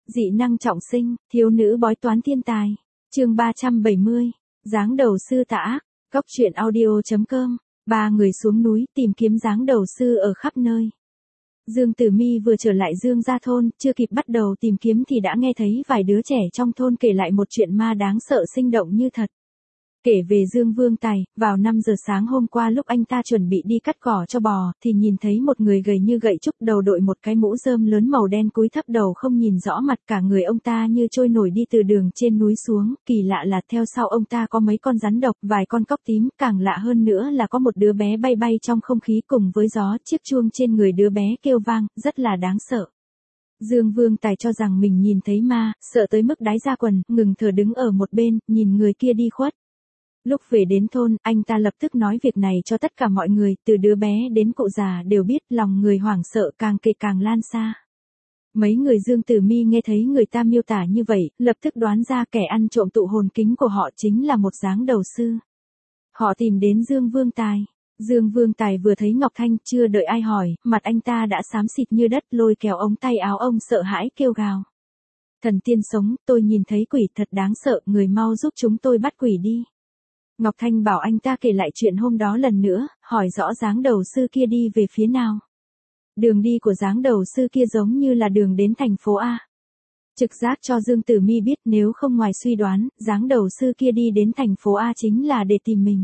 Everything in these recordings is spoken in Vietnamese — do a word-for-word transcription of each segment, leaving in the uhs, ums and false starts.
Dị năng trọng sinh, thiếu nữ bói toán thiên tài. Chương ba trăm bảy mươi. Giáng đầu sư tà ác. Cốc truyện audio chấm com. Ba người xuống núi tìm kiếm giáng đầu sư ở khắp nơi. Dương Tử Mi vừa trở lại Dương gia thôn, chưa kịp bắt đầu tìm kiếm thì đã nghe thấy vài đứa trẻ trong thôn kể lại một chuyện ma đáng sợ sinh động như thật. Kể về Dương Vương Tài, vào năm giờ sáng hôm qua lúc anh ta chuẩn bị đi cắt cỏ cho bò, thì nhìn thấy một người gầy như gậy trúc, đầu đội một cái mũ rơm lớn màu đen, cúi thấp đầu không nhìn rõ mặt, cả người ông ta như trôi nổi đi từ đường trên núi xuống. Kỳ lạ là theo sau ông ta có mấy con rắn độc, vài con cóc tím, càng lạ hơn nữa là có một đứa bé bay bay trong không khí cùng với gió, chiếc chuông trên người đứa bé kêu vang, rất là đáng sợ. Dương Vương Tài cho rằng mình nhìn thấy ma, sợ tới mức đái ra quần, ngừng thở đứng ở một bên, nhìn người kia đi khuất. Lúc về đến thôn, anh ta lập tức nói việc này cho tất cả mọi người, từ đứa bé đến cụ già đều biết, lòng người hoảng sợ càng kể càng lan xa. Mấy người Dương Tử Mi nghe thấy người ta miêu tả như vậy, lập tức đoán ra kẻ ăn trộm tụ hồn kính của họ chính là một giáng đầu sư. Họ tìm đến Dương Vương Tài. Dương Vương Tài vừa thấy Ngọc Thanh, chưa đợi ai hỏi, mặt anh ta đã xám xịt như đất, lôi kéo ống tay áo ông sợ hãi kêu gào. Thần tiên sống, tôi nhìn thấy quỷ thật đáng sợ, người mau giúp chúng tôi bắt quỷ đi. Ngọc Thanh bảo anh ta kể lại chuyện hôm đó lần nữa, hỏi rõ giáng đầu sư kia đi về phía nào. Đường đi của giáng đầu sư kia giống như là đường đến thành phố A. Trực giác cho Dương Tử Mi biết, nếu không ngoài suy đoán, giáng đầu sư kia đi đến thành phố A chính là để tìm mình.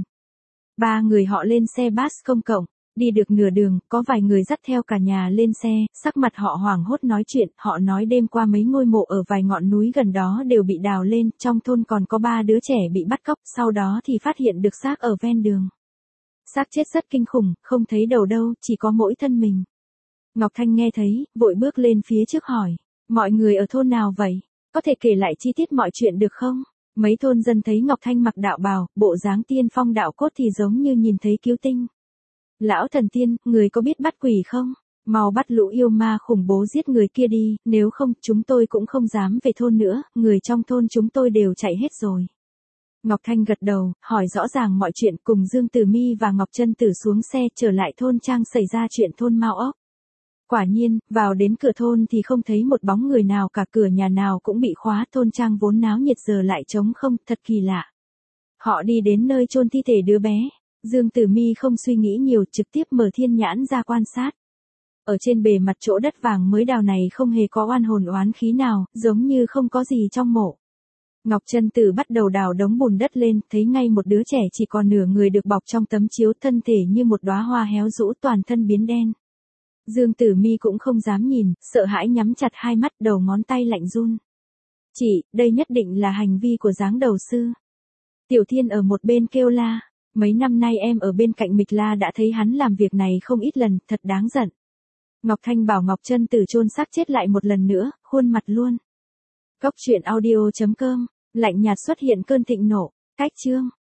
Ba người họ lên xe bus công cộng, đi được nửa đường, có vài người dắt theo cả nhà lên xe, sắc mặt họ hoảng hốt nói chuyện, họ nói đêm qua mấy ngôi mộ ở vài ngọn núi gần đó đều bị đào lên, trong thôn còn có ba đứa trẻ bị bắt cóc, sau đó thì phát hiện được xác ở ven đường. Xác chết rất kinh khủng, không thấy đầu đâu, chỉ có mỗi thân mình. Ngọc Thanh nghe thấy, vội bước lên phía trước hỏi, mọi người ở thôn nào vậy? Có thể kể lại chi tiết mọi chuyện được không? Mấy thôn dân thấy Ngọc Thanh mặc đạo bào, bộ dáng tiên phong đạo cốt thì giống như nhìn thấy cứu tinh. Lão thần tiên, người có biết bắt quỷ không? Mau bắt lũ yêu ma khủng bố giết người kia đi, nếu không, chúng tôi cũng không dám về thôn nữa, người trong thôn chúng tôi đều chạy hết rồi. Ngọc Thanh gật đầu, hỏi rõ ràng mọi chuyện, cùng Dương Tử Mi và Ngọc Trân Tử xuống xe trở lại thôn trang xảy ra chuyện thôn Mao Ốc. Quả nhiên, vào đến cửa thôn thì không thấy một bóng người nào cả, cửa nhà nào cũng bị khóa, thôn trang vốn náo nhiệt giờ lại trống không, thật kỳ lạ. Họ đi đến nơi chôn thi thể đứa bé. Dương Tử Mi không suy nghĩ nhiều, trực tiếp mở thiên nhãn ra quan sát. Ở trên bề mặt chỗ đất vàng mới đào này không hề có oan hồn oán khí nào, giống như không có gì trong mộ. Ngọc Trân Tử bắt đầu đào đống bùn đất lên, thấy ngay một đứa trẻ chỉ còn nửa người được bọc trong tấm chiếu, thân thể như một đóa hoa héo rũ, toàn thân biến đen. Dương Tử Mi cũng không dám nhìn, sợ hãi nhắm chặt hai mắt, đầu ngón tay lạnh run. Chị, đây nhất định là hành vi của giáng đầu sư. Tiểu Thiên ở một bên kêu la. Mấy năm nay em ở bên cạnh Mịch La đã thấy hắn làm việc này không ít lần, thật đáng giận. Ngọc Thanh bảo Ngọc Trân Tử chôn xác chết lại một lần nữa, khuôn mặt luôn. Cốc truyện audio chấm com, lạnh nhạt xuất hiện cơn thịnh nộ. Cách chương.